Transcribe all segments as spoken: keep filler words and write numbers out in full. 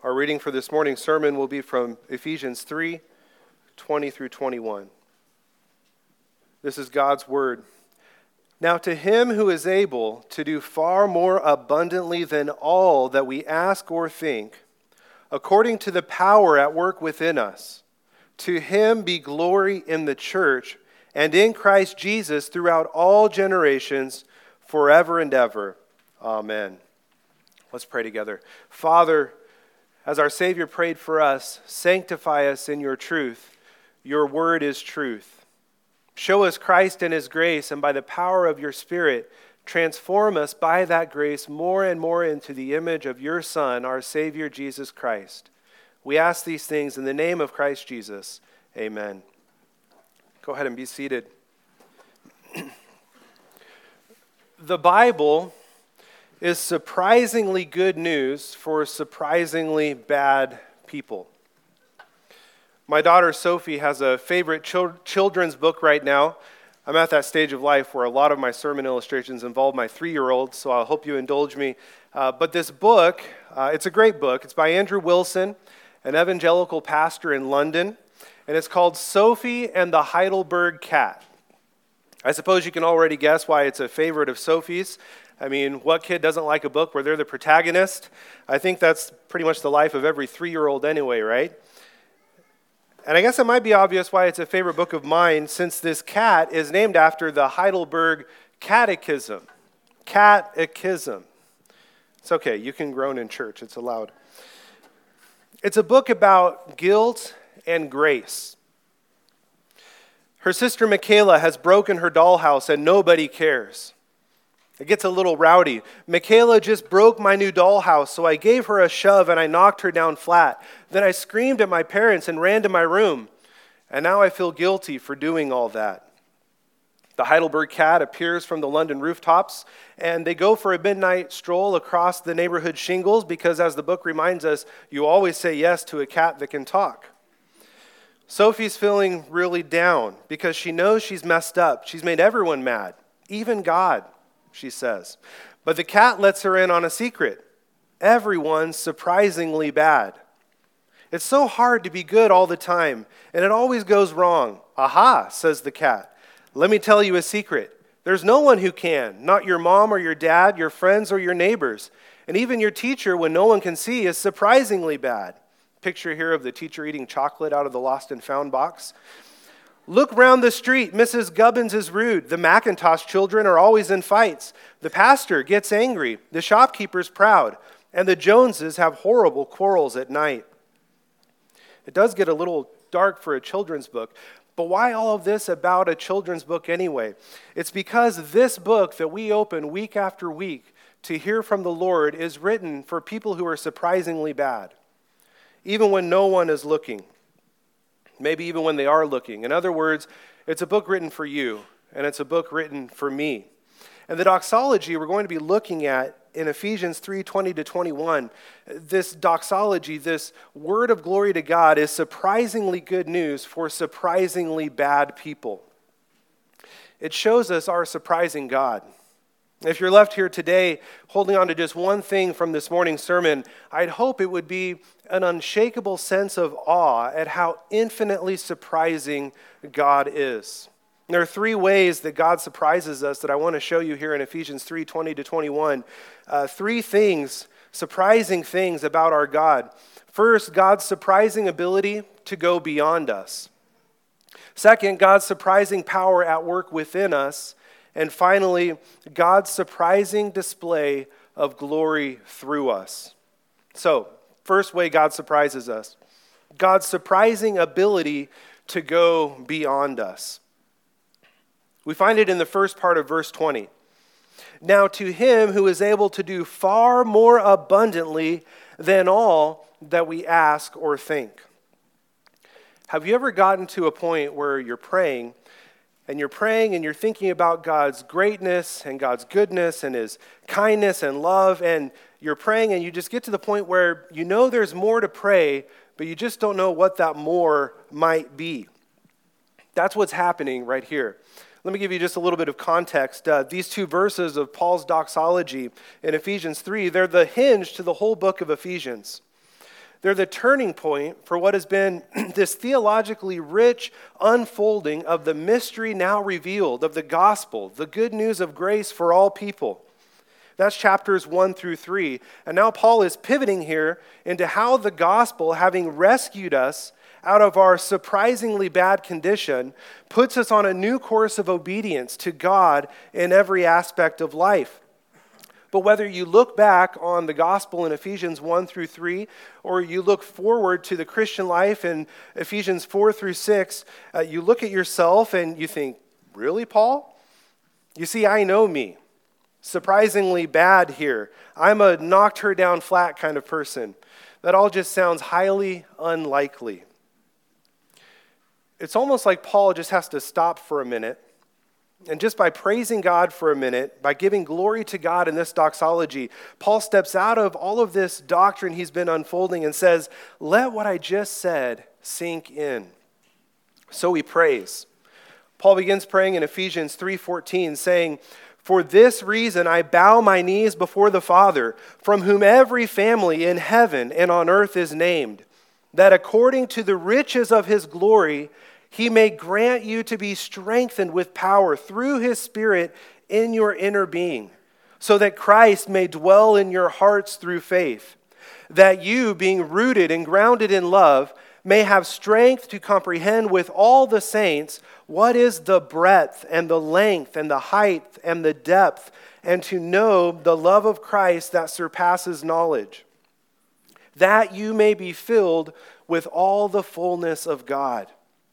Our reading for this morning's sermon will be from Ephesians three, twenty through twenty-one. This is God's word. Now to him who is able to do far more abundantly than all that we ask or think, according to the power at work within us, to him be glory in the church and in Christ Jesus throughout all generations, forever and ever. Amen. Let's pray together. Father, as our Savior prayed for us, sanctify us in your truth. Your word is truth. Show us Christ and his grace, and by the power of your Spirit, transform us by that grace more and more into the image of your Son, our Savior, Jesus Christ. We ask these things in the name of Christ Jesus. Amen. Go ahead and be seated. The Bible is surprisingly good news for surprisingly bad people. My daughter Sophie has a favorite chil- children's book right now. I'm at that stage of life where a lot of my sermon illustrations involve my three-year-old, so I hope you indulge me. Uh, but this book, uh, it's a great book. It's by Andrew Wilson, an evangelical pastor in London, and it's called Sophie and the Heidelberg Cat. I suppose you can already guess why it's a favorite of Sophie's. I mean, what kid doesn't like a book where they're the protagonist? I think that's pretty much the life of every three-year-old anyway, right? And I guess it might be obvious why it's a favorite book of mine, since this cat is named after the Heidelberg Catechism. Catechism. It's okay, you can groan in church, it's allowed. It's a book about guilt and grace. Her sister Michaela has broken her dollhouse and nobody cares. It gets a little rowdy. Michaela just broke my new dollhouse, so I gave her a shove and I knocked her down flat. Then I screamed at my parents and ran to my room. And now I feel guilty for doing all that. The Heidelberg Cat appears from the London rooftops, and they go for a midnight stroll across the neighborhood shingles because, as the book reminds us, you always say yes to a cat that can talk. Sophie's feeling really down because she knows she's messed up. She's made everyone mad, even God, she says. But the cat lets her in on a secret. Everyone's surprisingly bad. It's so hard to be good all the time, and it always goes wrong. Aha, says the cat. Let me tell you a secret. There's no one who can, not your mom or your dad, your friends or your neighbors. And even your teacher, when no one can see, is surprisingly bad. Picture here of the teacher eating chocolate out of the lost and found box. Look round the street. Missus Gubbins is rude. The McIntosh children are always in fights. The pastor gets angry. The shopkeeper's proud. And the Joneses have horrible quarrels at night. It does get a little dark for a children's book. But why all of this about a children's book anyway? It's because this book that we open week after week to hear from the Lord is written for people who are surprisingly bad, even when no one is looking. Maybe even when they are looking. In other words, it's a book written for you, and it's a book written for me. And the doxology we're going to be looking at in Ephesians three, twenty to twenty-one, this doxology, this word of glory to God, is surprisingly good news for surprisingly bad people. It shows us our surprising God. If you're left here today holding on to just one thing from this morning's sermon, I'd hope it would be an unshakable sense of awe at how infinitely surprising God is. There are three ways that God surprises us that I want to show you here in Ephesians three, twenty to twenty-one. Uh, three things, surprising things about our God. First, God's surprising ability to go beyond us. Second, God's surprising power at work within us. And finally, God's surprising display of glory through us. So, first way God surprises us. God's surprising ability to go beyond us. We find it in the first part of verse twenty. Now to him who is able to do far more abundantly than all that we ask or think. Have you ever gotten to a point where you're praying, and you're praying and you're thinking about God's greatness and God's goodness and his kindness and love, and you're praying and you just get to the point where you know there's more to pray, but you just don't know what that more might be? That's what's happening right here. Let me give you just a little bit of context. Uh, these two verses of Paul's doxology in Ephesians three, they're the hinge to the whole book of Ephesians. They're the turning point for what has been this theologically rich unfolding of the mystery now revealed of the gospel, the good news of grace for all people. That's chapters one through three. And now Paul is pivoting here into how the gospel, having rescued us out of our surprisingly bad condition, puts us on a new course of obedience to God in every aspect of life. But whether you look back on the gospel in Ephesians one through three, or you look forward to the Christian life in Ephesians four through six, uh, you look at yourself and you think, really, Paul? You see, I know me. Surprisingly bad here. I'm a knocked her down flat kind of person. That all just sounds highly unlikely. It's almost like Paul just has to stop for a minute, and just by praising God for a minute, by giving glory to God in this doxology, Paul steps out of all of this doctrine he's been unfolding and says, let what I just said sink in. So he prays. Paul begins praying in Ephesians three fourteen, saying, for this reason I bow my knees before the Father, from whom every family in heaven and on earth is named, that according to the riches of his glory, he may grant you to be strengthened with power through his Spirit in your inner being, so that Christ may dwell in your hearts through faith, that you, being rooted and grounded in love, may have strength to comprehend with all the saints what is the breadth and the length and the height and the depth, and to know the love of Christ that surpasses knowledge, that you may be filled with all the fullness of God.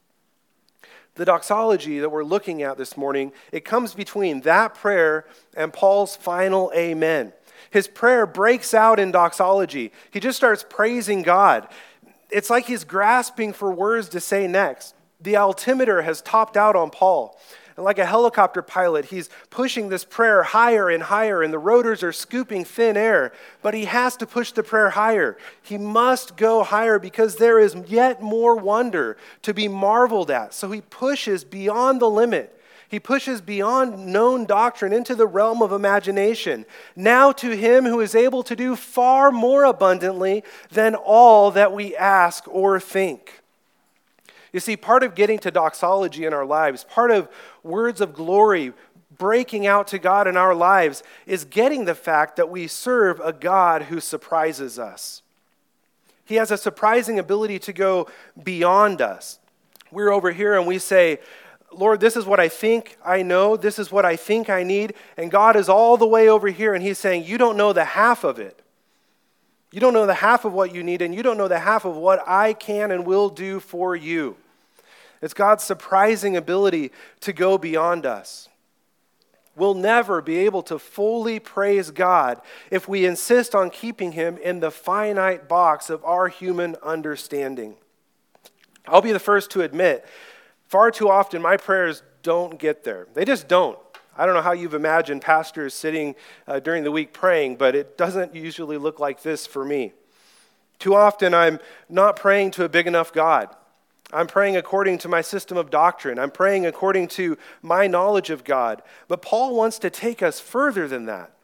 The doxology that we're looking at this morning, it comes between that prayer and Paul's final amen. His prayer breaks out in doxology. He just starts praising God. It's like he's grasping for words to say next. The altimeter has topped out on Paul. And like a helicopter pilot, he's pushing this prayer higher and higher, and the rotors are scooping thin air. But he has to push the prayer higher. He must go higher because there is yet more wonder to be marveled at. So he pushes beyond the limit. He pushes beyond known doctrine into the realm of imagination. Now to him who is able to do far more abundantly than all that we ask or think. You see, part of getting to doxology in our lives, part of words of glory breaking out to God in our lives, is getting the fact that we serve a God who surprises us. He has a surprising ability to go beyond us. We're over here and we say, Lord, this is what I think I know. This is what I think I need. And God is all the way over here, and he's saying, you don't know the half of it. You don't know the half of what you need, and you don't know the half of what I can and will do for you. It's God's surprising ability to go beyond us. We'll never be able to fully praise God if we insist on keeping him in the finite box of our human understanding. I'll be the first to admit, far too often my prayers don't get there. They just don't. I don't know how you've imagined pastors sitting uh, during the week praying, but it doesn't usually look like this for me. Too often I'm not praying to a big enough God. I'm praying according to my system of doctrine. I'm praying according to my knowledge of God. But Paul wants to take us further than that.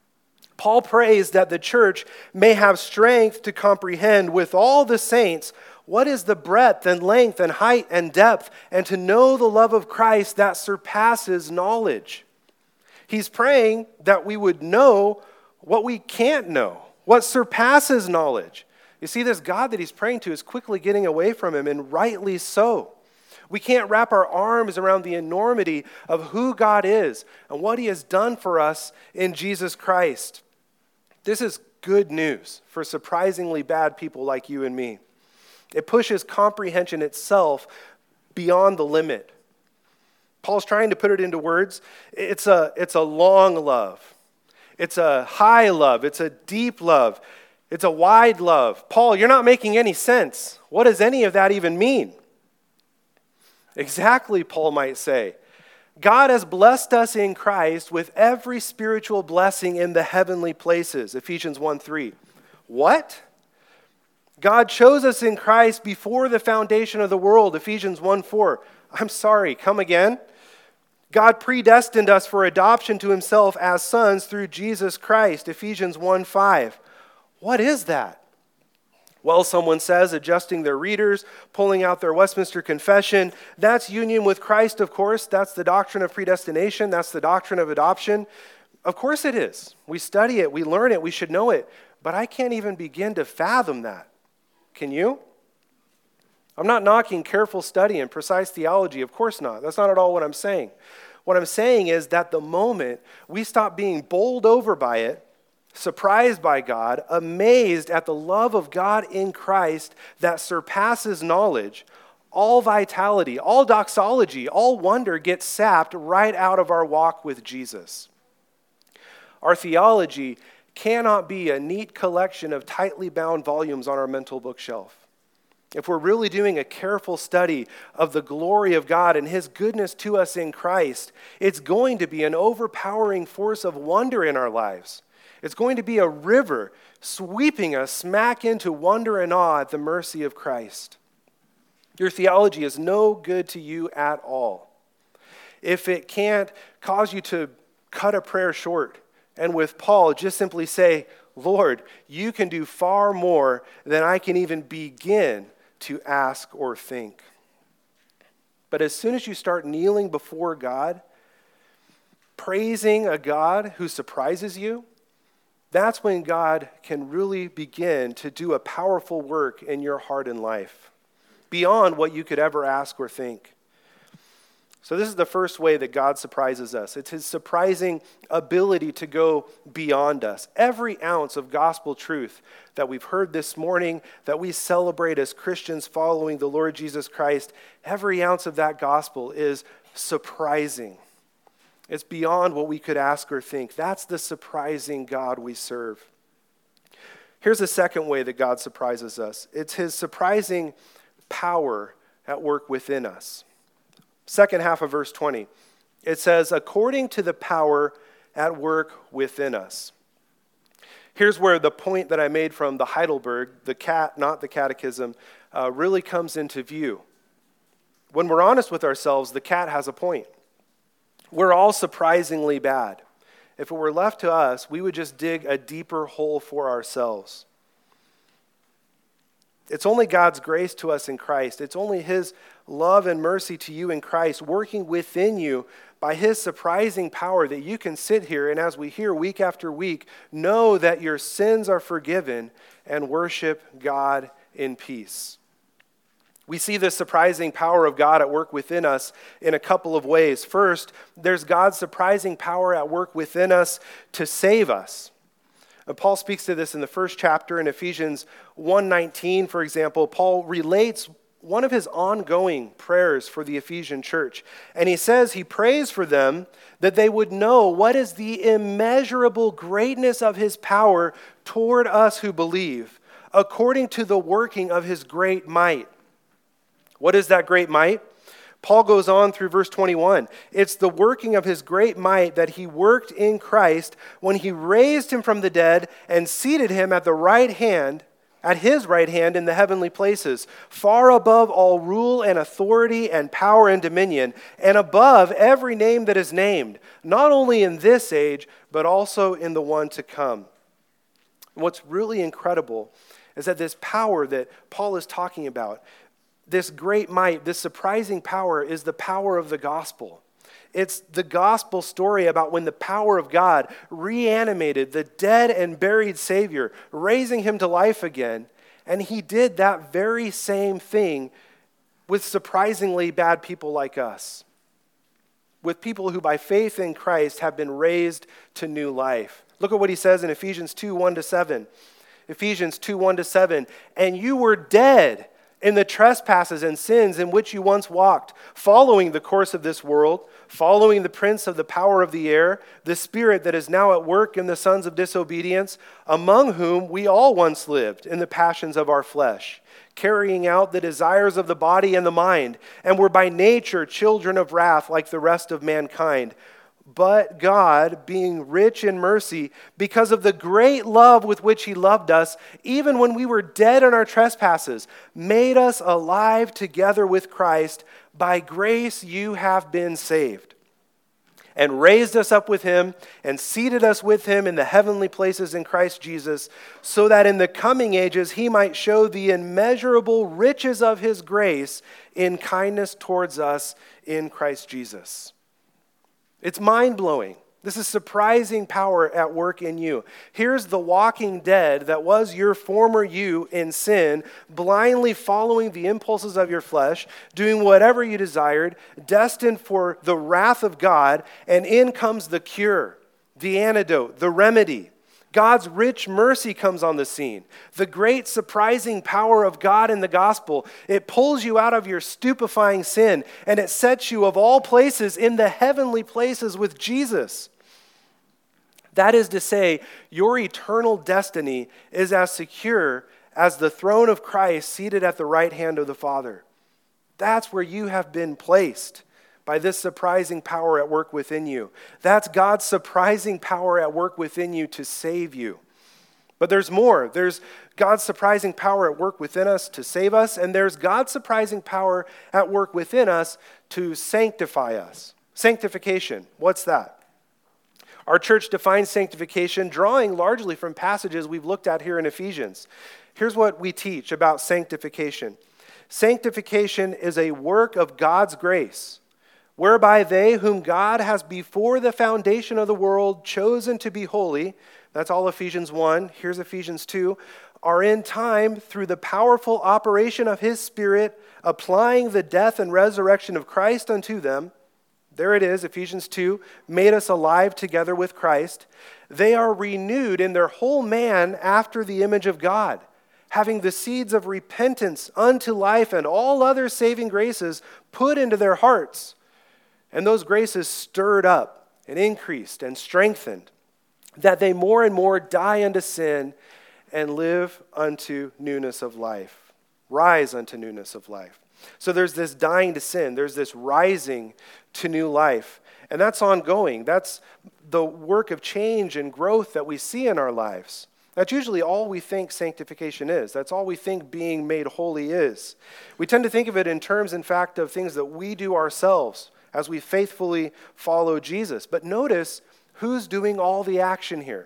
Paul prays that the church may have strength to comprehend with all the saints what is the breadth and length and height and depth, and to know the love of Christ that surpasses knowledge. He's praying that we would know what we can't know, what surpasses knowledge. You see, this God that he's praying to is quickly getting away from him, and rightly so. We can't wrap our arms around the enormity of who God is and what he has done for us in Jesus Christ. This is good news for surprisingly bad people like you and me. It pushes comprehension itself beyond the limit. Paul's trying to put it into words. It's a, it's a long love. It's a high love. It's a deep love. It's a wide love. Paul, you're not making any sense. What does any of that even mean? Exactly, Paul might say. God has blessed us in Christ with every spiritual blessing in the heavenly places, Ephesians one three. What? God chose us in Christ before the foundation of the world, Ephesians one four. I'm sorry, come again? God predestined us for adoption to himself as sons through Jesus Christ, Ephesians one five. What is that? Well, someone says, adjusting their readers, pulling out their Westminster Confession, that's union with Christ, of course. That's the doctrine of predestination. That's the doctrine of adoption. Of course it is. We study it. We learn it. We should know it. But I can't even begin to fathom that. Can you? I'm not knocking careful study and precise theology. Of course not. That's not at all what I'm saying. What I'm saying is that the moment we stop being bowled over by it, surprised by God, amazed at the love of God in Christ that surpasses knowledge, all vitality, all doxology, all wonder gets sapped right out of our walk with Jesus. Our theology cannot be a neat collection of tightly bound volumes on our mental bookshelf. If we're really doing a careful study of the glory of God and His goodness to us in Christ, it's going to be an overpowering force of wonder in our lives. It's going to be a river sweeping us smack into wonder and awe at the mercy of Christ. Your theology is no good to you at all if it can't cause you to cut a prayer short and with Paul just simply say, Lord, you can do far more than I can even begin to ask or think. But as soon as you start kneeling before God, praising a God who surprises you, that's when God can really begin to do a powerful work in your heart and life, beyond what you could ever ask or think. So this is the first way that God surprises us. It's His surprising ability to go beyond us. Every ounce of gospel truth that we've heard this morning, that we celebrate as Christians following the Lord Jesus Christ, every ounce of that gospel is surprising. It's beyond what we could ask or think. That's the surprising God we serve. Here's a second way that God surprises us. It's His surprising power at work within us. Second half of verse twenty. It says, according to the power at work within us. Here's where the point that I made from the Heidelberg, the cat, not the catechism, uh, really comes into view. When we're honest with ourselves, the cat has a point. We're all surprisingly bad. If it were left to us, we would just dig a deeper hole for ourselves. It's only God's grace to us in Christ. It's only His love and mercy to you in Christ working within you by His surprising power that you can sit here and, as we hear week after week, know that your sins are forgiven and worship God in peace. We see this surprising power of God at work within us in a couple of ways. First, there's God's surprising power at work within us to save us. And Paul speaks to this in the first chapter in Ephesians one nineteen, for example. Paul relates one of his ongoing prayers for the Ephesian church. And he says he prays for them that they would know what is the immeasurable greatness of His power toward us who believe, according to the working of His great might. What is that great might? Paul goes on through verse twenty-one. It's the working of His great might that He worked in Christ when He raised Him from the dead and seated Him at the right hand, at His right hand in the heavenly places, far above all rule and authority and power and dominion, and above every name that is named, not only in this age, but also in the one to come. And what's really incredible is that this power that Paul is talking about, this great might, this surprising power, is the power of the gospel. It's the gospel story about when the power of God reanimated the dead and buried Savior, raising Him to life again. And He did that very same thing with surprisingly bad people like us, with people who by faith in Christ have been raised to new life. Look at what he says in Ephesians two, one to seven. Ephesians two, one to seven. And you were dead in the trespasses and sins in which you once walked, following the course of this world, following the prince of the power of the air, the spirit that is now at work in the sons of disobedience, among whom we all once lived in the passions of our flesh, carrying out the desires of the body and the mind, and were by nature children of wrath like the rest of mankind. But God, being rich in mercy, because of the great love with which He loved us, even when we were dead in our trespasses, made us alive together with Christ. By grace you have been saved. and raised us up with him and seated us with him in the heavenly places in Christ Jesus, so that in the coming ages he might show the immeasurable riches of his grace in kindness towards us in Christ Jesus. It's mind-blowing. This is surprising power at work in you. Here's the walking dead that was your former you in sin, blindly following the impulses of your flesh, doing whatever you desired, destined for the wrath of God, and in comes the cure, the antidote, the remedy. God's rich mercy comes on the scene. The great surprising power of God in the gospel. It pulls you out of your stupefying sin, and it sets you of all places in the heavenly places with Jesus. That is to say, your eternal destiny is as secure as the throne of Christ seated at the right hand of the Father. That's where you have been placed by this surprising power at work within you. That's God's surprising power at work within you to save you. But there's more. There's God's surprising power at work within us to save us, and there's God's surprising power at work within us to sanctify us. Sanctification, what's that? Our church defines sanctification drawing largely from passages we've looked at here in Ephesians. Here's what we teach about sanctification. Sanctification is a work of God's grace, whereby they whom God has before the foundation of the world chosen to be holy, that's all Ephesians one, here's Ephesians two, are in time through the powerful operation of his Spirit, applying the death and resurrection of Christ unto them. There it is, Ephesians two, made us alive together with Christ. They are renewed in their whole man after the image of God, having the seeds of repentance unto life and all other saving graces put into their hearts. And those graces stirred up and increased and strengthened, that they more and more die unto sin and live unto newness of life. Rise unto newness of life. So there's this dying to sin. There's this rising to new life. And that's ongoing. That's the work of change and growth that we see in our lives. That's usually all we think sanctification is. That's all we think being made holy is. We tend to think of it in terms, in fact, of things that we do ourselves as we faithfully follow Jesus. But notice who's doing all the action here.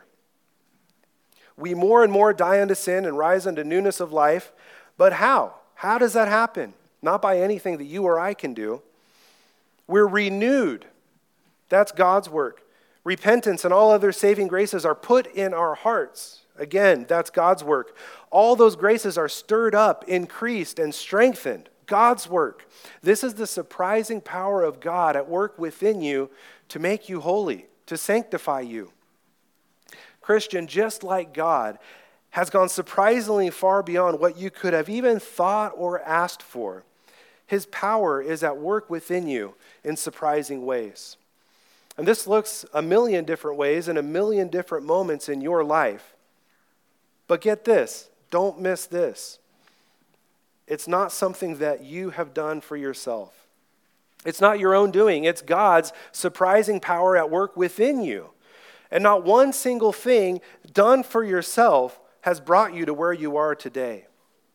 We more and more die unto sin and rise unto newness of life. But how? How does that happen? Not by anything that you or I can do. We're renewed. That's God's work. Repentance and all other saving graces are put in our hearts. Again, that's God's work. All those graces are stirred up, increased, and strengthened. God's work. This is the surprising power of God at work within you to make you holy, to sanctify you. Christian, just like God has gone surprisingly far beyond what you could have even thought or asked for, his power is at work within you in surprising ways. And this looks a million different ways in a million different moments in your life. But get this, don't miss this. It's not something that you have done for yourself. It's not your own doing. It's God's surprising power at work within you. And not one single thing done for yourself has brought you to where you are today.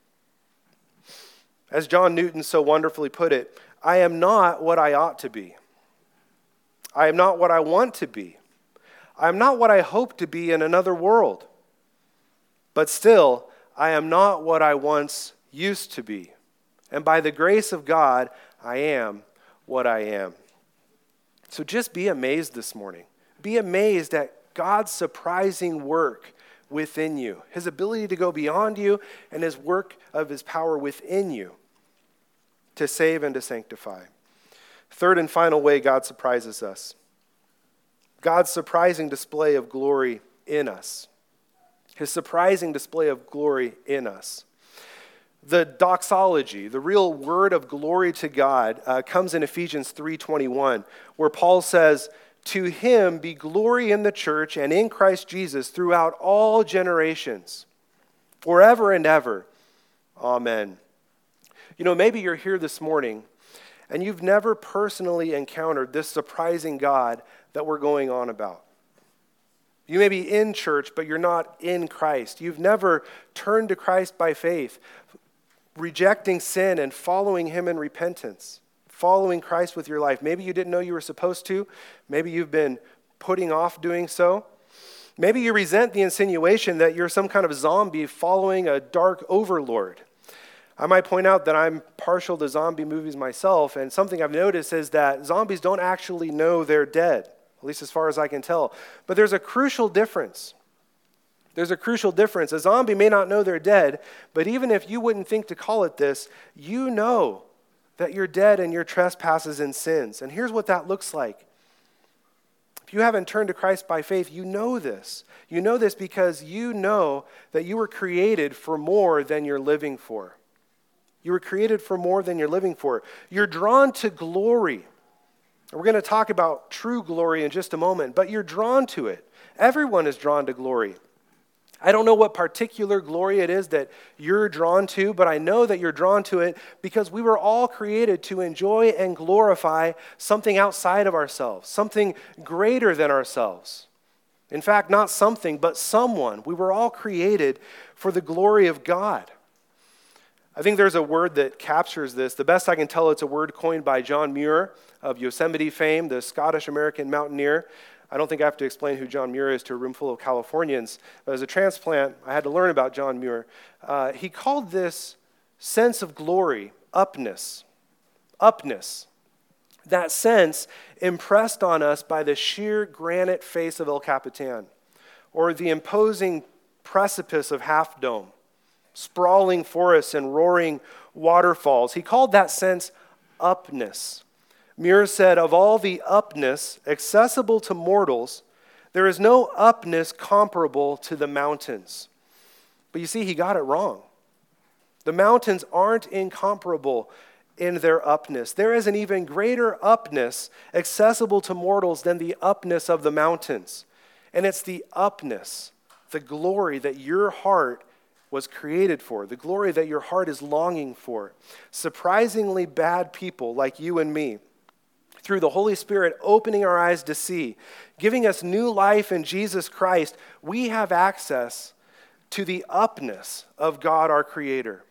As John Newton so wonderfully put it, I am not what I ought to be. I am not what I want to be. I am not what I hope to be in another world. But still, I am not what I once used to be. And by the grace of God, I am what I am. So just be amazed this morning. Be amazed at God's surprising work within you, his ability to go beyond you, and his work of his power within you to save and to sanctify. Third and final way God surprises us. God's surprising display of glory in us. His surprising display of glory in us. The doxology, the real word of glory to God, uh, comes in Ephesians three twenty-one, where Paul says, "To him be glory in the church and in Christ Jesus throughout all generations, forever and ever. Amen." You know, maybe you're here this morning and you've never personally encountered this surprising God that we're going on about. You may be in church, but you're not in Christ. You've never turned to Christ by faith, rejecting sin and following him in repentance, following Christ with your life. Maybe you didn't know you were supposed to. Maybe you've been putting off doing so. Maybe you resent the insinuation that you're some kind of zombie following a dark overlord. I might point out that I'm partial to zombie movies myself, and something I've noticed is that zombies don't actually know they're dead, at least as far as I can tell. But there's a crucial difference. There's a crucial difference. A zombie may not know they're dead, but even if you wouldn't think to call it this, you know that you're dead in your trespasses and sins. And here's what that looks like. If you haven't turned to Christ by faith, you know this. You know this because you know that you were created for more than you're living for. You were created for more than you're living for. You're drawn to glory. We're going to talk about true glory in just a moment, but you're drawn to it. Everyone is drawn to glory. I don't know what particular glory it is that you're drawn to, but I know that you're drawn to it because we were all created to enjoy and glorify something outside of ourselves, something greater than ourselves. In fact, not something, but someone. We were all created for the glory of God. I think there's a word that captures this. The best I can tell, it's a word coined by John Muir of Yosemite fame, the Scottish-American mountaineer. I don't think I have to explain who John Muir is to a room full of Californians. But as a transplant, I had to learn about John Muir. Uh, he called this sense of glory upness. Upness. That sense impressed on us by the sheer granite face of El Capitan, or the imposing precipice of Half Dome, sprawling forests and roaring waterfalls. He called that sense upness. Muir said, of all the upness accessible to mortals, there is no upness comparable to the mountains. But you see, he got it wrong. The mountains aren't incomparable in their upness. There is an even greater upness accessible to mortals than the upness of the mountains. And it's the upness, the glory that your heart was created for, the glory that your heart is longing for. Surprisingly bad people like you and me, through the Holy Spirit opening our eyes to see, giving us new life in Jesus Christ, we have access to the upness of God our Creator.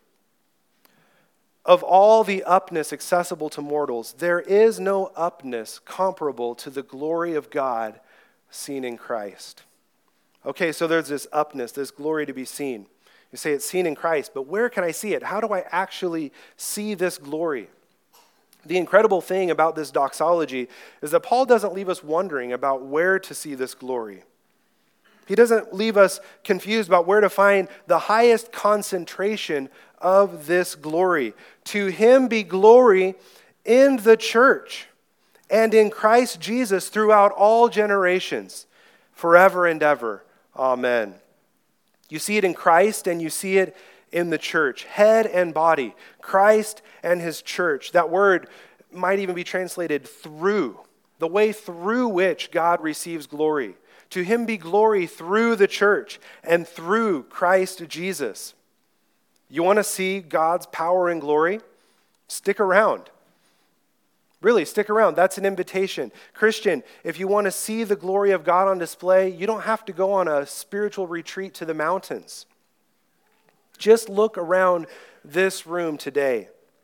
Of all the upness accessible to mortals, there is no upness comparable to the glory of God seen in Christ. Okay, so there's this upness, this glory to be seen. You say it's seen in Christ, but where can I see it? How do I actually see this glory? The incredible thing about this doxology is that Paul doesn't leave us wondering about where to see this glory. He doesn't leave us confused about where to find the highest concentration of this glory. To him be glory in the church and in Christ Jesus throughout all generations, forever and ever. Amen. You see it in Christ and you see it in the church, head and body, Christ and his church. That word might even be translated through, the way through which God receives glory. To him be glory through the church and through Christ Jesus. You want to see God's power and glory? Stick around. Really, stick around. That's an invitation. Christian, if you want to see the glory of God on display, you don't have to go on a spiritual retreat to the mountains. Just look around this room today.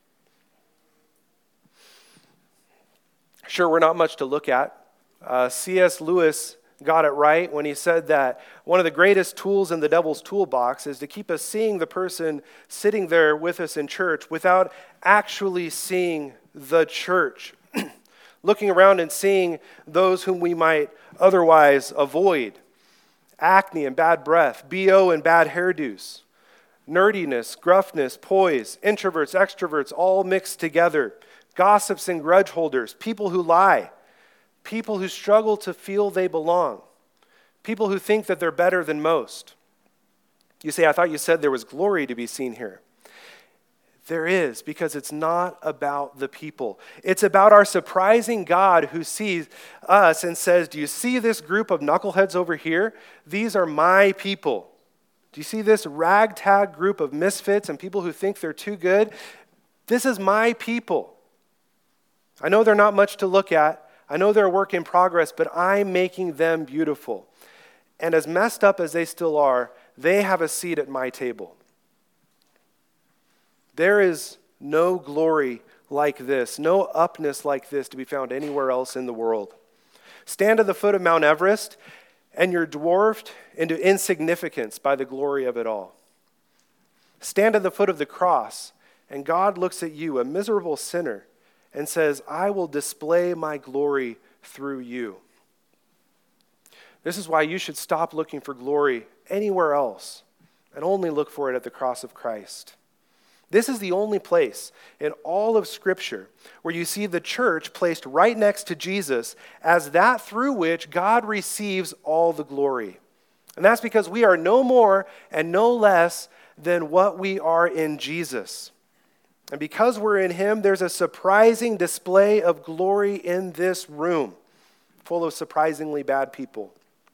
Sure, we're not much to look at. Uh, C S Lewis got it right when he said that one of the greatest tools in the devil's toolbox is to keep us seeing the person sitting there with us in church without actually seeing the church. Looking around and seeing those whom we might otherwise avoid. Acne and bad breath, B O and bad hairdos. Nerdiness, gruffness, poise, introverts, extroverts, all mixed together. Gossips and grudge holders, people who lie, people who struggle to feel they belong, people who think that they're better than most. You say, I thought you said there was glory to be seen here. There is, because it's not about the people. It's about our surprising God who sees us and says, do you see this group of knuckleheads over here? These are my people. Do you see this ragtag group of misfits and people who think they're too good? This is my people. I know they're not much to look at. I know they're a work in progress, but I'm making them beautiful. And as messed up as they still are, they have a seat at my table. There is no glory like this, no upness like this to be found anywhere else in the world. Stand at the foot of Mount Everest, and you're dwarfed into insignificance by the glory of it all. Stand at the foot of the cross, and God looks at you, a miserable sinner, and says, I will display my glory through you. This is why you should stop looking for glory anywhere else and only look for it at the cross of Christ. This is the only place in all of Scripture where you see the church placed right next to Jesus as that through which God receives all the glory. And that's because we are no more and no less than what we are in Jesus. And because we're in him, there's a surprising display of glory in this room, full of surprisingly bad people.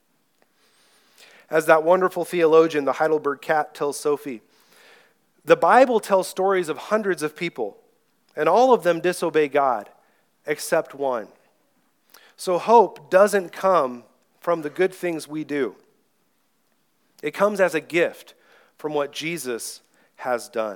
As that wonderful theologian, the Heidelberg Cat, tells Sophie, the Bible tells stories of hundreds of people, and all of them disobey God, except one. So hope doesn't come from the good things we do. It comes as a gift from what Jesus has done.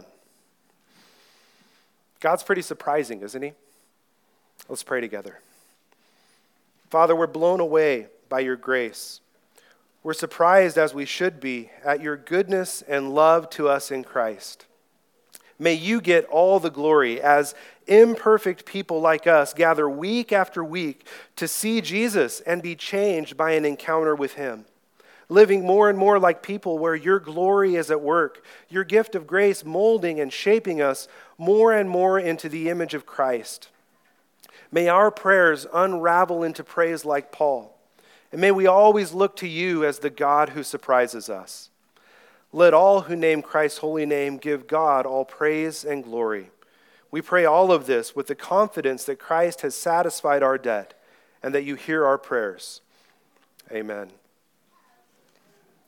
God's pretty surprising, isn't he? Let's pray together. Father, we're blown away by your grace. We're surprised, as we should be, at your goodness and love to us in Christ. May you get all the glory as imperfect people like us gather week after week to see Jesus and be changed by an encounter with him. Living more and more like people where your glory is at work, your gift of grace molding and shaping us more and more into the image of Christ. May our prayers unravel into praise like Paul, and may we always look to you as the God who surprises us. Let all who name Christ's holy name give God all praise and glory. We pray all of this with the confidence that Christ has satisfied our debt and that you hear our prayers. Amen.